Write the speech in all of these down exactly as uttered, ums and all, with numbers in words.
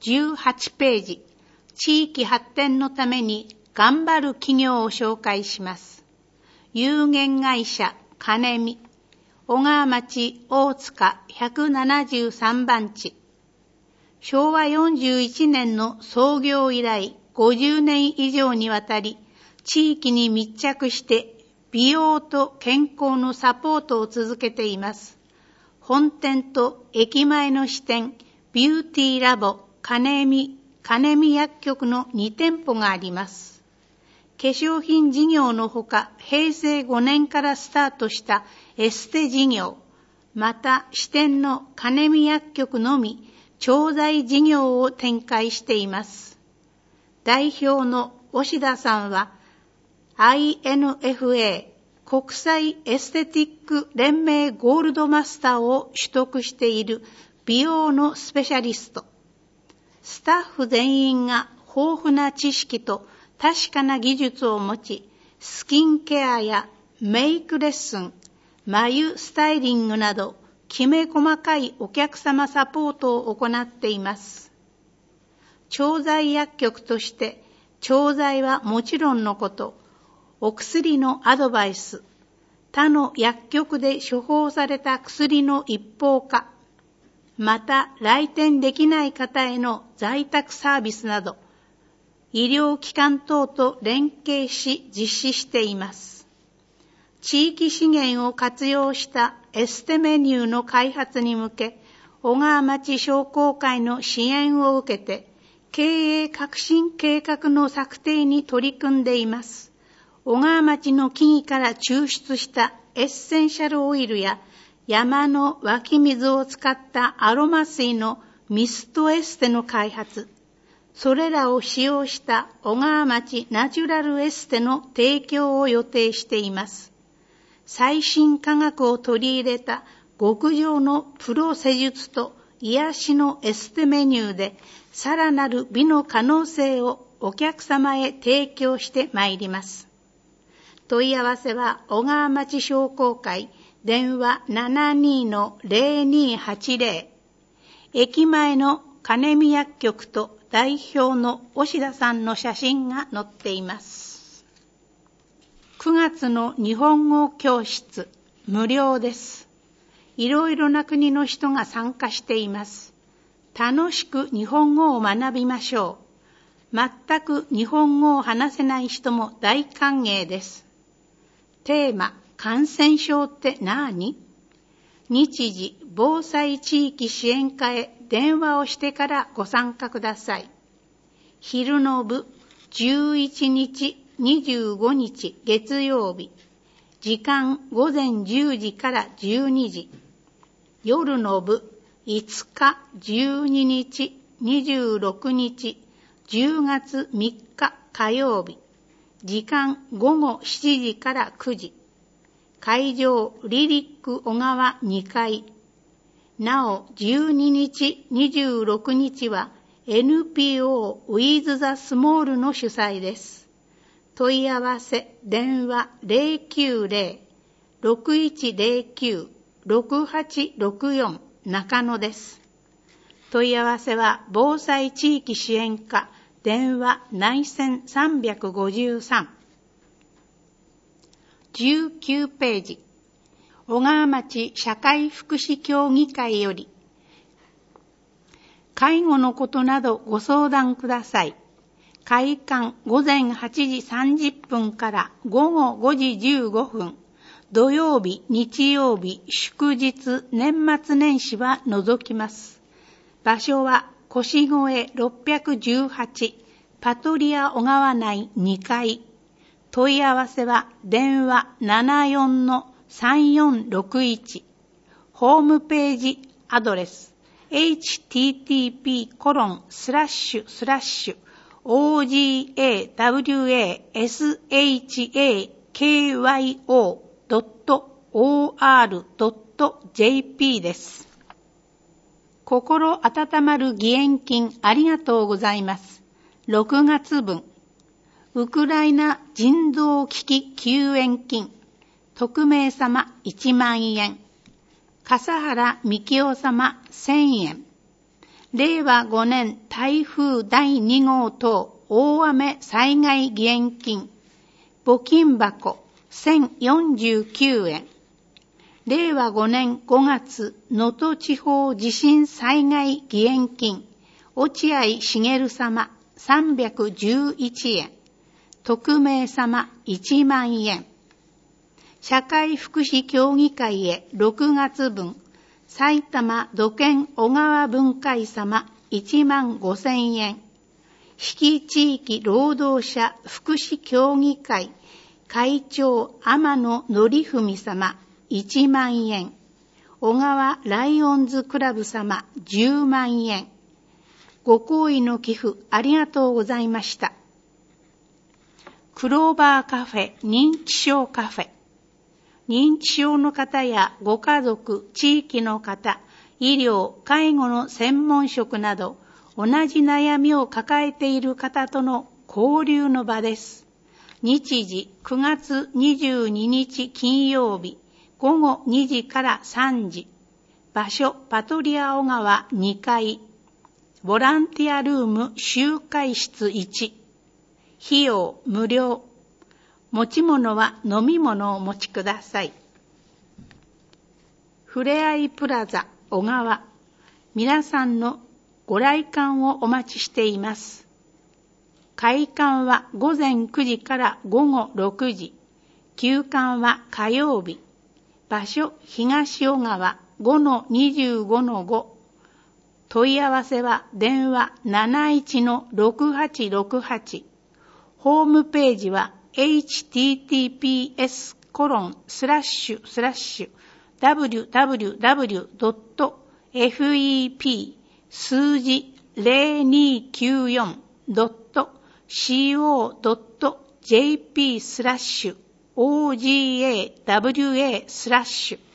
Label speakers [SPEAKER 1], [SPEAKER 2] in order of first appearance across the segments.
[SPEAKER 1] じゅうはちページ、地域発展のために頑張る企業を紹介します。有限会社金見、小川町大塚ひゃくななじゅうさんばん地。しょうわよんじゅういちねんの創業以来ごじゅうねん以上にわたり、地域に密着して美容と健康のサポートを続けています。本店と駅前の支店、ビューティーラボ金見、金見薬局のに店舗があります。化粧品事業のほか、へいせいごねんからスタートしたエステ事業、また支店の金見薬局のみ、調剤事業を展開しています。代表の押田さんは、アイエヌエフエー 国際エステティック連盟ゴールドマスターを取得している美容のスペシャリスト。スタッフ全員が豊富な知識と確かな技術を持ち、スキンケアやメイクレッスン、眉スタイリングなど、きめ細かいお客様サポートを行っています。調剤薬局として、調剤はもちろんのこと、お薬のアドバイス、他の薬局で処方された薬の一方化、また来店できない方への在宅サービスなど、医療機関等と連携し実施しています。地域資源を活用したエステメニューの開発に向け、小川町商工会の支援を受けて、経営革新計画の策定に取り組んでいます。小川町の木々から抽出したエッセンシャルオイルや山の湧き水を使ったアロマ水のミストエステの開発、それらを使用した小川町ナチュラルエステの提供を予定しています。最新科学を取り入れた極上のプロ施術と癒しのエステメニューで、さらなる美の可能性をお客様へ提供してまいります。問い合わせは小川町商工会電話 ななに の ゼロにはちゼロ、駅前の金見薬局と代表の押田さんの写真が載っています。くがつの日本語教室、無料です。いろいろな国の人が参加しています。楽しく日本語を学びましょう。全く日本語を話せない人も大歓迎です。テーマ、感染症って何？日時防災地域支援課へ電話をしてからご参加ください。昼の部、じゅういちにち、にじゅうごにち月曜日。時間ごぜんじゅうじからじゅうにじ。夜の部、いつか、じゅうににち、にじゅうろくにち、じゅうがつみっか火曜日。時間ごごしちじからくじ。会場リリック小川にかい。なおじゅうににち、にじゅうろくにちは エヌピーオー With the Small の主催です。問い合わせ電話 ゼロきゅうゼロ ろくいちゼロきゅう ろくはちろくよん 中野です。問い合わせは防災地域支援課電話内線さんびゃくごじゅうさん。じゅうきゅうページ、小川町社会福祉協議会より、介護のことなどご相談ください。開館ごぜんはちじさんじゅっぷんからごごごじじゅうごふん、土曜日、日曜日、祝日、年末年始は除きます。場所は腰越ろっぴゃくじゅうはち、パトリア小川内にかい。問い合わせは電話 ななよんのさんよんろくいち。ホームページアドレス エイチティーティーピーコロンスラッシュスラッシュオージーエーダブリューエーエスエイチエーケーワイオードットオーアールドットジェーピー です。心温まる義援金ありがとうございます。ろくがつぶん、ウクライナ人道危機救援金、匿名様いちまんえん、笠原幹夫様せんえん、 れいわごねん台風だいにごう等大雨災害義援金募金箱せんよんじゅうきゅうえん。れいわごねんごがつ能登地方地震災害義援金落合茂様さんびゃくじゅういちえん。匿名様いちまんえん。社会福祉協議会へろくがつぶん埼玉土建小川分会様いちまんごせんえん。比企地域労働者福祉協議会会長天野則文様いちまんえん。小川ライオンズクラブ様じゅうまんえん。ご好意の寄付ありがとうございました。クローバーカフェ認知症カフェ。認知症の方やご家族、地域の方、医療、介護の専門職など、同じ悩みを抱えている方との交流の場です。日時くがつにじゅうににち金曜日、ごごにじからさんじ。場所、パトリア小川にかい。ボランティアルーム集会室いち。費用無料。持ち物は飲み物をお持ちください。ふれあいプラザ小川。皆さんのご来館をお待ちしています。開館はごぜんくじからごごろくじ。休館は火曜日。場所東小川 ごのにじゅうごのご。問い合わせは電話 なないちのろくはちろくはち。ホームページは エイチティーティーピーエスコロンスラッシュスラッシュダブリュダブリュダブリュドットエフイーピー 数字ゼロにきゅうよんドットコドットジェーピー スラッシュ オージーエーダブリュエー スラッシュ。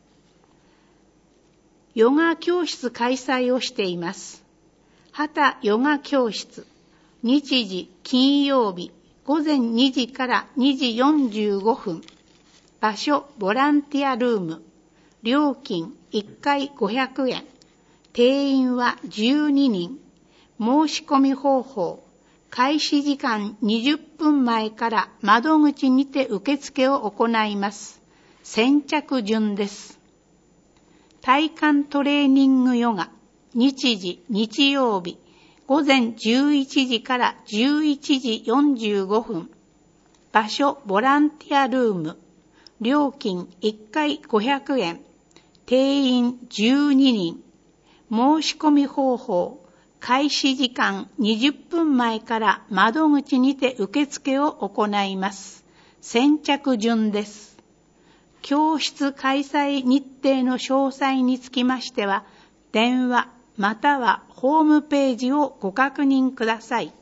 [SPEAKER 1] ヨガ教室開催をしています。畑ヨガ教室。日時金曜日ごぜんにじからにじよんじゅうごふん。場所ボランティアルーム。料金いっかいごひゃくえん。定員はじゅうににん。申し込み方法。開始時間にじゅっぷんまえから窓口にて受付を行います。先着順です。体幹トレーニングヨガ。日時日曜日。ごぜんじゅういちじからじゅういちじよんじゅうごふん。場所ボランティアルーム。料金いっかいごひゃくえん。定員じゅうににん。申し込み方法。開始時間にじゅっぷんまえから窓口にて受付を行います。先着順です。教室開催日程の詳細につきましては、電話またはホームページをご確認ください。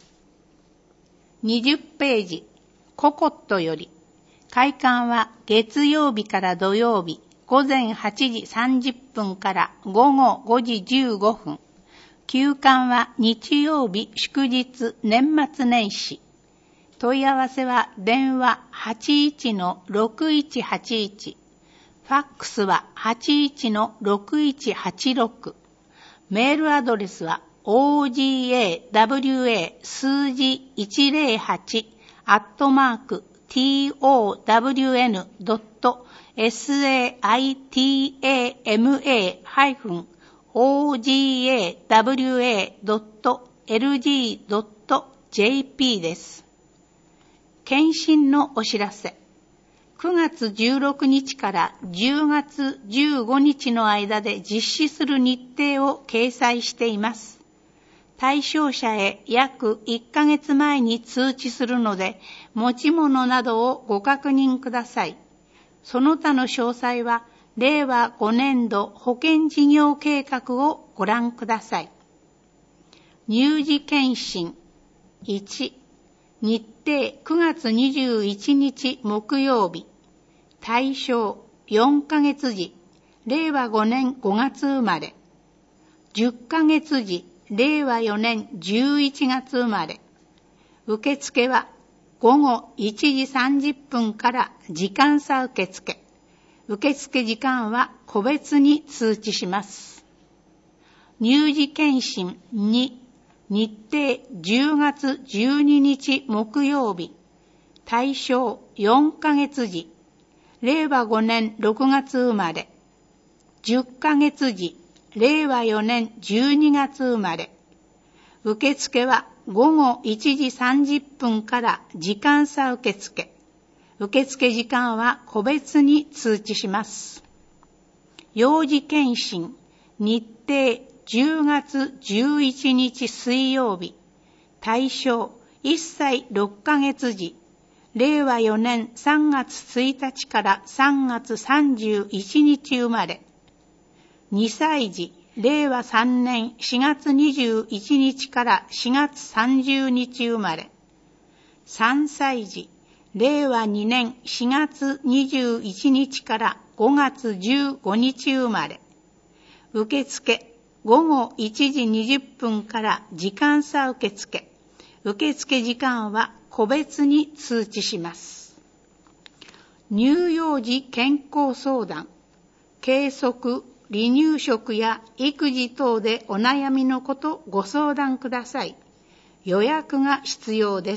[SPEAKER 1] にじゅっページ、ココットより、開館は月曜日から土曜日、ごぜんはちじさんじゅっぷんからごごごじじゅうごふん。休館は日曜日、祝日、年末年始。問い合わせは電話 はちいちのろくいちはちいち。ファックスは はちいちのろくいちはちろく。メールアドレスは オージーエーダブリュエー 数字いちゼロはちアットマーク トウドット saitama-ogawa.lg.jp です。検診のお知らせ。くがつじゅうろくにちからじゅうがつじゅうごにちの間で実施する日程を掲載しています。対象者へ約いっかげつまえに通知するので、持ち物などをご確認ください。その他の詳細は、れいわごねんど保険事業計画をご覧ください。乳児検診いち、日程くがつにじゅういちにち木曜日。対象よんかげつじ、れいわごねんごがつ生まれ。じゅっかげつじ、れいわよねんじゅういちがつ生まれ。受付はごごいちじさんじゅっぷんから時間差受付。受付時間は個別に通知します。 乳児検診に、日程じゅうがつじゅうににち木曜日、対象よんかげつじ、れいわごねんろくがつ生まれ、じゅっかげつじ、れいわよねんじゅうにがつ生まれ。受付はごごいちじさんじゅっぷんから時間差受付。受付時間は個別に通知します。幼児検診、日程じゅうがつじゅういちにち水曜日、対象いっさいろっかげつじ、れいわよねんさんがつついたちからさんがつさんじゅういちにち生まれ、にさいじ、れいわさんねんしがつにじゅういちにちからしがつさんじゅうにち生まれ、さんさいじ、れいわにねんしがつにじゅういちにちからごがつじゅうごにち生まれ。受付ごごいちじにじゅっぷんから時間差受付。受付時間は個別に通知します。乳幼児健康相談、計測、離乳食や育児等でお悩みのことご相談ください。予約が必要です。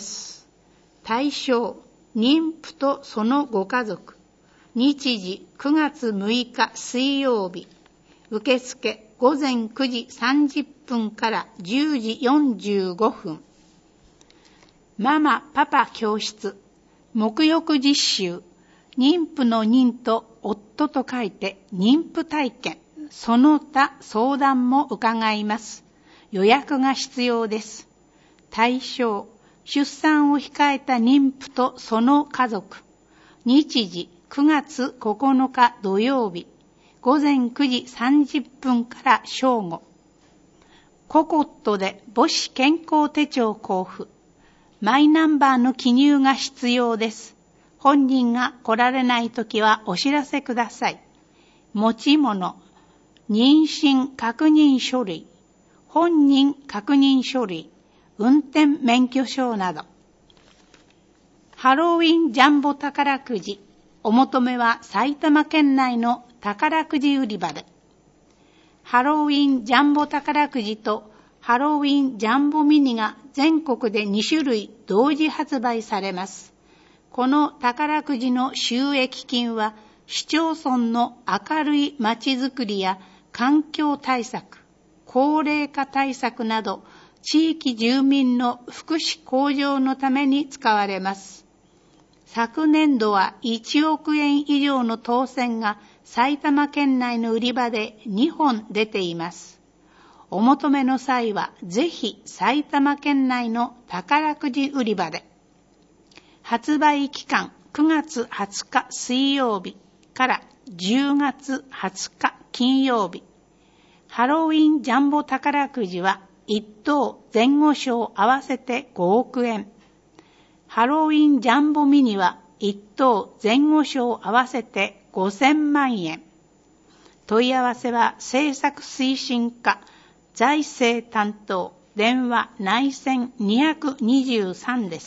[SPEAKER 1] 対象、妊婦とそのご家族。日時くがつむいか水曜日。受付ごぜんくじさんじゅっぷんからじゅうじよんじゅうごふん。ママパパ教室、沐浴実習、妊婦の妊と夫と書いて妊婦体験、その他相談も伺います。予約が必要です。対象、出産を控えた妊婦とその家族。日時くがつここのか土曜日、ごぜんくじさんじゅっぷんから正午。ココットで母子健康手帳交付。マイナンバーの記入が必要です。本人が来られないときはお知らせください。持ち物、妊娠確認書類、本人確認書類、運転免許証など。ハロウィンジャンボ宝くじ、お求めは埼玉県内の宝くじ売り場で。ハロウィンジャンボ宝くじとハロウィンジャンボミニが全国でにしゅるい同時発売されます。この宝くじの収益金は市町村の明るいまちづくりや環境対策、高齢化対策など地域住民の福祉向上のために使われます。昨年度はいちおくえん以上の当選が埼玉県内の売り場でにほん出ています。お求めの際はぜひ埼玉県内の宝くじ売り場で。発売期間くがつはつか水曜日からじゅうがつはつか金曜日。ハロウィンジャンボ宝くじはいっとう前後賞合わせてごおくえん。ハロウィンジャンボミニはいっとう前後賞合わせてごせんまんえん。問い合わせは政策推進課財政担当電話内線にひゃくにじゅうさんです。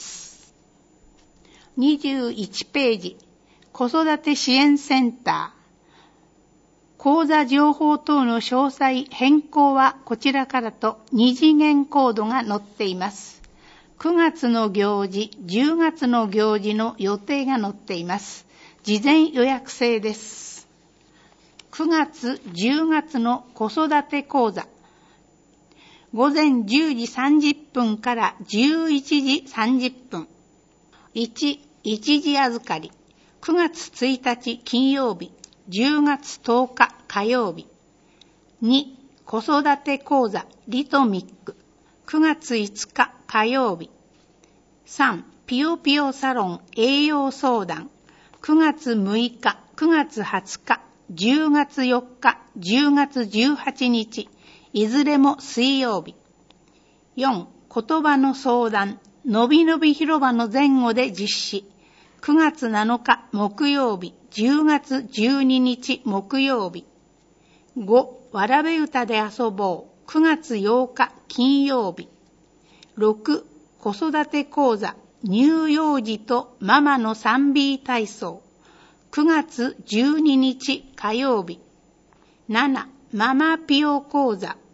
[SPEAKER 1] にじゅういちページ、子育て支援センター。口座情報等の詳細変更はこちらからとに次元コードが載っています。くがつの行事、じゅうがつの行事の予定が載っています。事前予約制です。くがつ、じゅうがつの子育て講座。ごぜんじゅうじさんじゅっぷんからじゅういちじさんじゅっぷん。いち、一時預かり。くがつついたち金曜日。じゅうがつとおか火曜日。に、子育て講座リトミック。くがついつか火曜日。さん、ピヨピヨサロン栄養相談。くがつむいか、くがつはつか、じゅうがつよっか、じゅうがつじゅうはちにち。いずれも水曜日。よん、言葉の相談。のびのび広場の前後で実施。くがつなのか木曜日。じゅうがつじゅうににち木曜日。ご、わらべ歌で遊ぼう。くがつようか金曜日。ろく、子育て講座乳幼児とママの スリービー 体操。くがつじゅうににち火曜日。なな、ママピヨ講座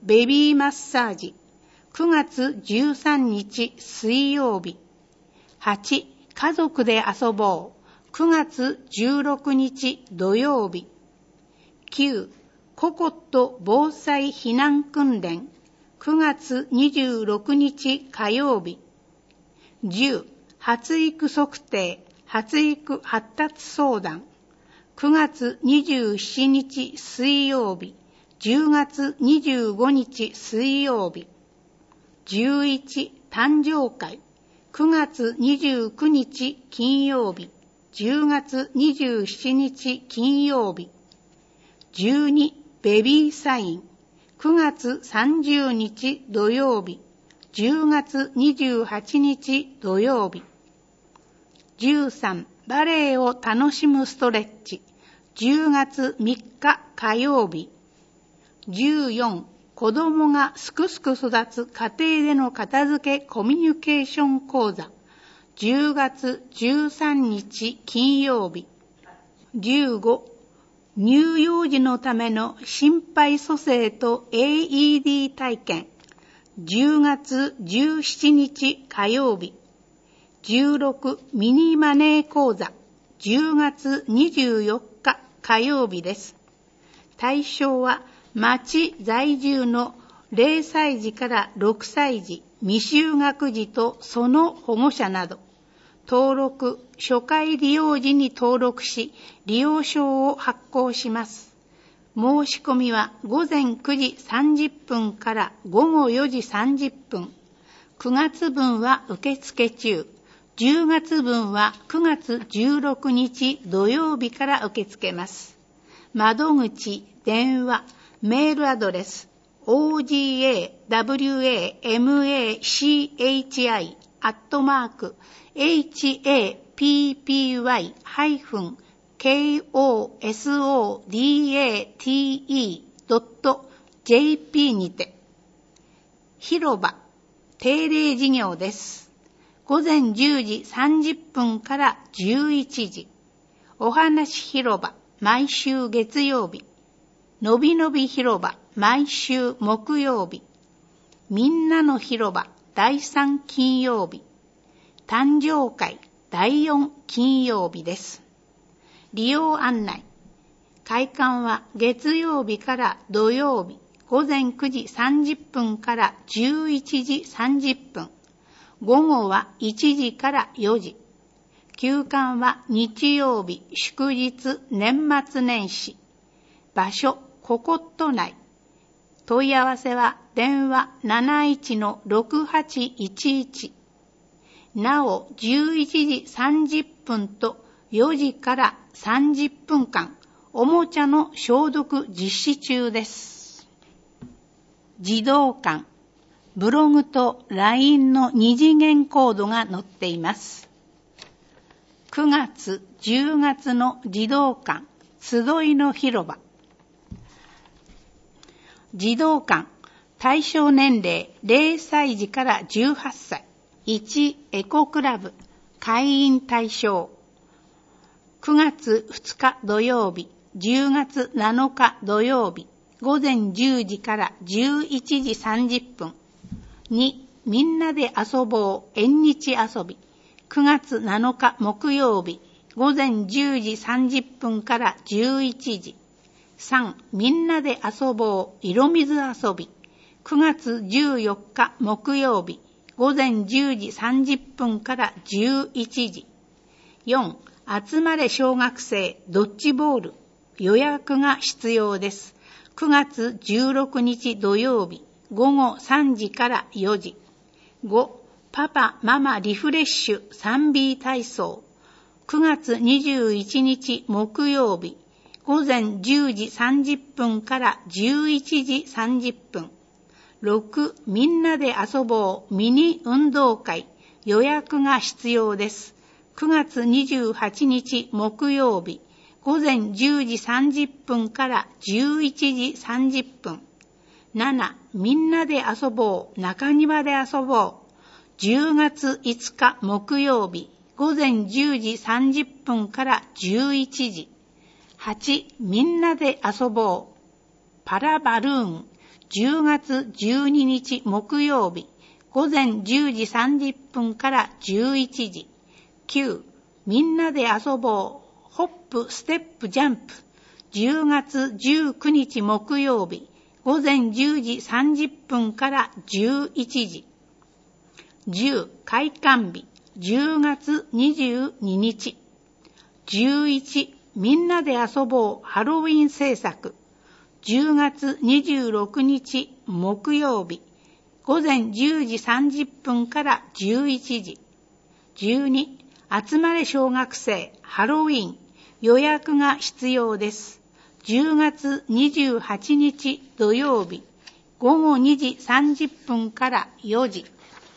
[SPEAKER 1] ベビーマッサージ。くがつじゅうさんにち水曜日。はち、家族で遊ぼう。くがつじゅうろくにち土曜日。きゅう、ココット防災避難訓練。くがつにじゅうろくにち火曜日。じゅう、発育測定、発育発達相談。くがつにじゅうしちにち水曜日。じゅうがつにじゅうごにち水曜日。じゅういち、誕生会。くがつにじゅうくにち金曜日。じゅうがつにじゅうしちにち金曜日。じゅうに、ベビーサイン。くがつさんじゅうにち土曜日。じゅうがつにじゅうはちにち土曜日。じゅうさん、バレエを楽しむストレッチ。じゅうがつみっか火曜日。じゅうよん、子供がすくすく育つ家庭での片付けコミュニケーション講座。じゅうがつじゅうさんにち金曜日。じゅうご、乳幼児のための心肺蘇生と エーイーディー 体験。じゅうがつじゅうしちにち火曜日。じゅうろく、ミニマネー講座。じゅうがつにじゅうよっか火曜日です。対象は町在住のれいさいじからろくさいじ、未就学児とその保護者など。登録、初回利用時に登録し、利用証を発行します。申し込みはごぜんくじさんじゅっぷんからごごよじさんじゅっぷん。くがつ分は受付中。じゅうがつ分はくがつじゅうろくにち土曜日から受け付けます。窓口、電話、メールアドレス、オージーエーダブリューエーエムエーシーエイチアイ アットマーク、エイチエーピーピーワイ ハイフン ケーオーエスオーディーエーティーイー ドット ジェーピー にて。広場、定例事業です。ごぜんじゅうじさんじゅっぷんからじゅういちじ。お話広場、毎週月曜日。のびのび広場、毎週木曜日。みんなの広場、だいさん金曜日。誕生会、だいよん金曜日です。利用案内。開館は月曜日から土曜日、ごぜんくじさんじゅっぷんからじゅういちじさんじゅっぷん。午後はいちじからよじ。休館は日曜日、祝日、年末年始。場所、ココット内。問い合わせは電話 なないちのろくはちいちいち。なおじゅういちじさんじゅっぷんとよじからさんじゅっぷんかん、おもちゃの消毒実施中です。児童館。ブログと ライン の二次元コードが載っています。くがつ、じゅうがつの児童館、集いの広場。児童館、対象年齢れいさいじからじゅうはっさい。いち、エコクラブ、会員対象。くがつふつか土曜日、じゅうがつなのか土曜日、ごぜんじゅうじからじゅういちじさんじゅっぷん。に、みんなで遊ぼう縁日遊び。くがつなのか木曜日、ごぜんじゅうじさんじゅっぷんからじゅういちじ。さん、みんなで遊ぼう色水遊び。くがつじゅうよっか木曜日、ごぜんじゅうじさんじゅっぷんからじゅういちじ。よん、集まれ小学生ドッジボール。予約が必要です。くがつじゅうろくにち土曜日、ごごさんじからよじ。ご、パパママリフレッシュ スリービー 体操。くがつにじゅういちにち木曜日、ごぜんじゅうじさんじゅっぷんからじゅういちじさんじゅっぷん。ろく、みんなで遊ぼうミニ運動会。予約が必要です。くがつにじゅうはちにち木曜日、ごぜんじゅうじさんじゅっぷんからじゅういちじさんじゅっぷん。なな、みんなで遊ぼう中庭で遊ぼう。じゅうがついつか木曜日、ごぜんじゅうじさんじゅっぷんからじゅういちじ。はち、みんなで遊ぼうパラバルーン。 じゅうがつじゅうににち木曜日午前じゅうじさんじゅっぷんからじゅういちじ。きゅうみんなで遊ぼうホップステップジャンプじゅうがつじゅうくにち木曜日午前じゅうじさんじゅっぷんからじゅういちじ。じゅう開館日じゅうがつにじゅうににち。じゅういちみんなで遊ぼうハロウィン制作じゅうがつにじゅうろくにち木曜日午前じゅうじさんじゅっぷんからじゅういちじ。じゅうに集まれ小学生ハロウィン予約が必要です。じゅうがつにじゅうはちにち土曜日午後にじさんじゅっぷんからよじ。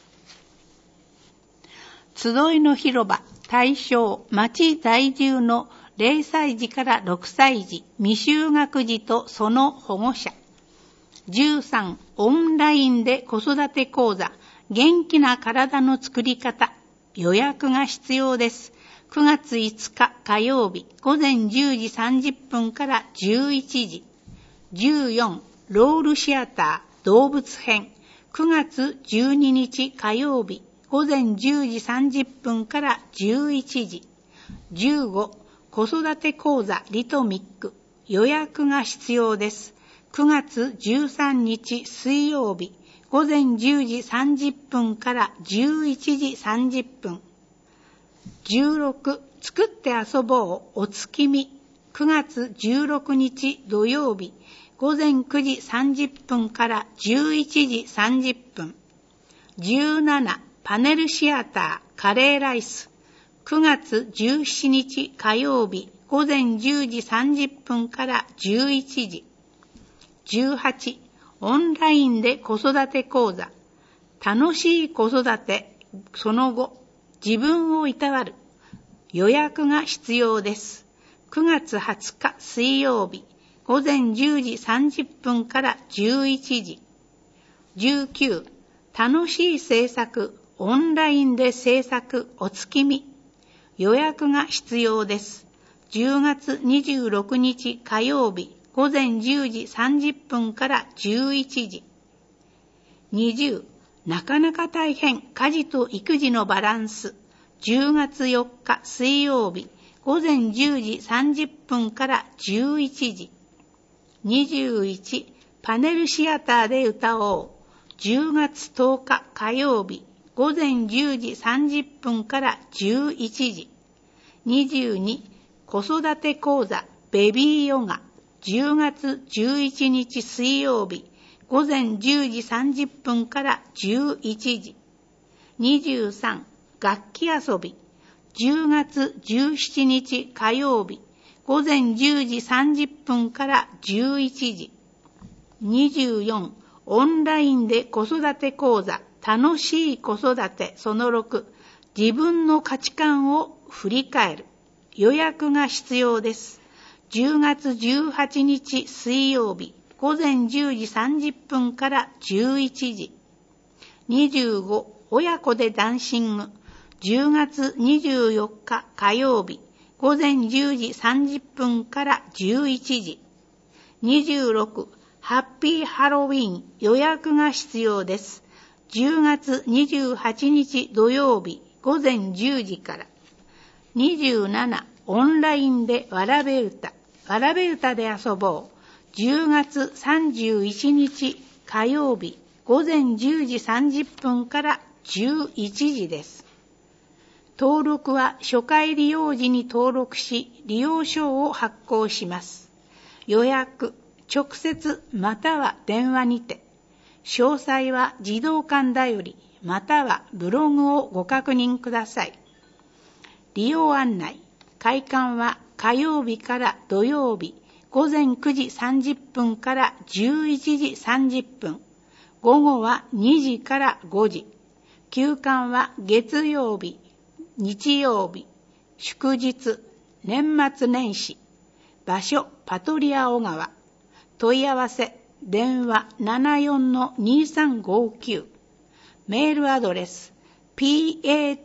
[SPEAKER 1] 集いの広場対象町在住のれいさいじからろくさいじ未就学児とその保護者。じゅうさんオンラインで子育て講座元気な体の作り方予約が必要です。くがついつか火曜日午前じゅうじさんじゅっぷんからじゅういちじ。じゅうよんロールシアター動物編くがつじゅうににち火曜日午前じゅうじさんじゅっぷんからじゅういちじ。じゅうご子育て講座リトミック予約が必要です。くがつじゅうさんにち水曜日午前じゅうじさんじゅっぷんからじゅういちじさんじゅっぷん。じゅうろく作って遊ぼうお月見くがつじゅうろくにち土曜日午前くじさんじゅっぷんからじゅういちじさんじゅっぷん。じゅうななパネルシアターカレーライスくがつじゅうしちにち火曜日午前じゅうじさんじゅっぷんからじゅういちじ。じゅうはちオンラインで子育て講座楽しい子育てその後自分をいたわる予約が必要です。くがつはつか水曜日午前じゅうじさんじゅっぷんからじゅういちじ。じゅうきゅう楽しい制作オンラインで制作お月見予約が必要です。じゅうがつにじゅうろくにち火曜日午前じゅうじさんじゅっぷんからじゅういちじ。にじゅうなかなか大変家事と育児のバランスじゅうがつよっか水曜日午前じゅうじさんじゅっぷんからじゅういちじ。にじゅういちパネルシアターで歌おうじゅうがつとおか火曜日午前じゅうじさんじゅっぷんからじゅういちじ。にじゅうに子育て講座ベビーヨガじゅうがつじゅういちにち水曜日午前じゅうじさんじゅっぷんからじゅういちじ。にじゅうさん楽器遊びじゅうがつじゅうしちにち火曜日午前じゅうじさんじゅっぷんからじゅういちじ。にじゅうよんオンラインで子育て講座楽しい子育てそのろく自分の価値観を振り返る予約が必要です。じゅうがつじゅうはちにち水曜日午前じゅうじさんじゅっぷんからじゅういちじ。にじゅうご親子でダンシングじゅうがつにじゅうよっか火曜日午前じゅうじさんじゅっぷんからじゅういちじ。にじゅうろくハッピーハロウィン予約が必要です。じゅうがつにじゅうはちにち土曜日午前じゅうじから。にじゅうななオンラインでわらべ歌わらべ歌で遊ぼうじゅうがつさんじゅういちにち火曜日午前じゅうじさんじゅっぷんからじゅういちじです。登録は初回利用時に登録し利用証を発行します。予約直接または電話にて詳細は児童館だよりまたはブログをご確認ください。利用案内開館は火曜日から土曜日午前くじさんじゅっぷんからじゅういちじさんじゅっぷん午後はにじからごじ休館は月曜日日曜日祝日年末年始場所パトリア小川問い合わせ電話 ななよんのにさんごきゅう メールアドレス パトリア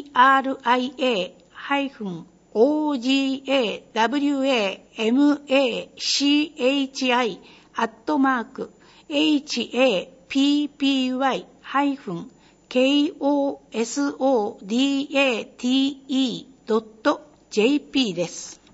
[SPEAKER 1] オージーエーダブリューエーエムエーシーエイチアイ アットマークエイチエーピーピーワイ ハイフン ケーオーエスオーディーエーティーイー ドット ジェーピー です。